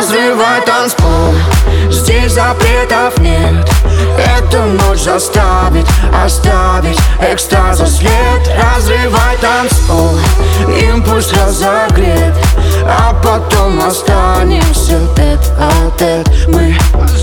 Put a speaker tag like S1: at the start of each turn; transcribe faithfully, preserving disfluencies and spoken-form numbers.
S1: Разрывай танцпол, здесь запретов нет. Эту ночь заставить, оставить экстаза след. Разрывай танцпол, импульс разогрет, а потом останемся тет-а-тет. Мы